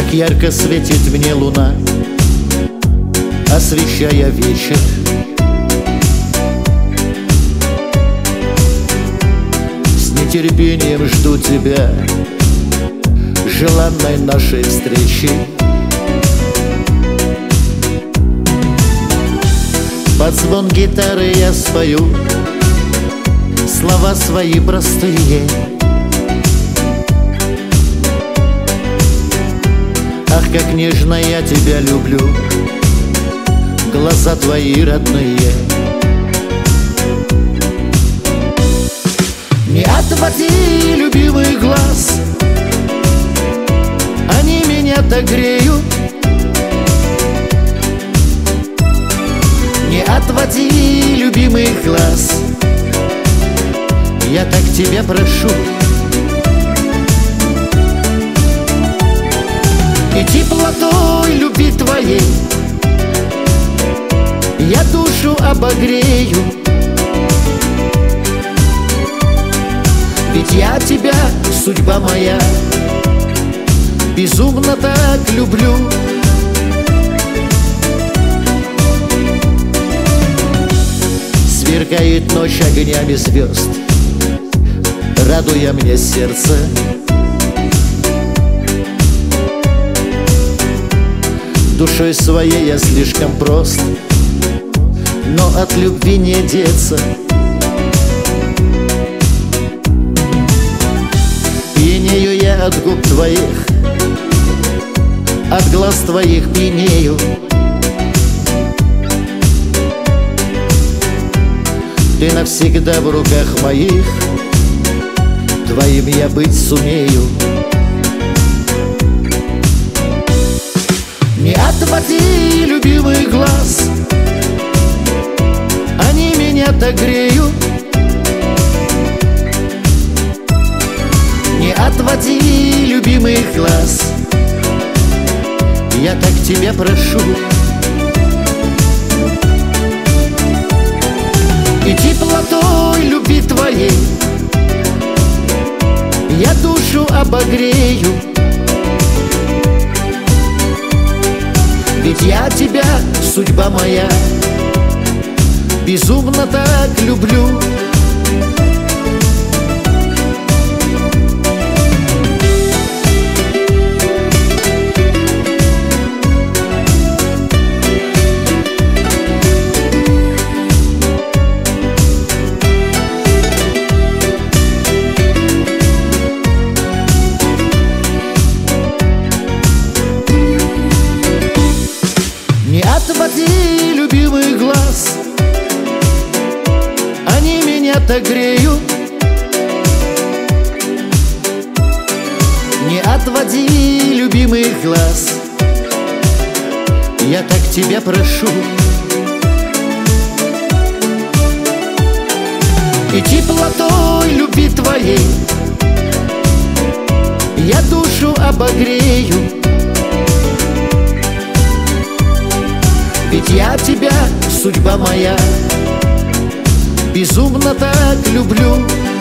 Как ярко светит мне луна, освещая вечер. С нетерпением жду тебя, желанной нашей встречи. Под звон гитары я спою слова свои простые. Ах, как нежно я тебя люблю, глаза твои родные. Не отводи, любимый глаз, они меня так греют. Не отводи, любимый глаз, я так тебя прошу. И теплотой любви твоей я душу обогрею. Ведь я тебя, судьба моя, безумно так люблю. Сверкает ночь огнями звезд, радуя мне сердце. Душой своей я слишком прост, но от любви не деться. Пьянею я от губ твоих, от глаз твоих пьянею. Ты навсегда в руках моих, твоим я быть сумею. Не отводи, любимый глаз, они меня так греют. Не отводи, любимый глаз, я так тебя прошу. И теплотой любви твоей я душу обогрею. Ведь я тебя, судьба моя, безумно так люблю. Не отводи, любимый глаз, они меня так греют. Не отводи, любимый глаз, я так тебя прошу. И теплотой любви твоей я душу обогрею. Ведь я тебя, судьба моя, безумно так люблю.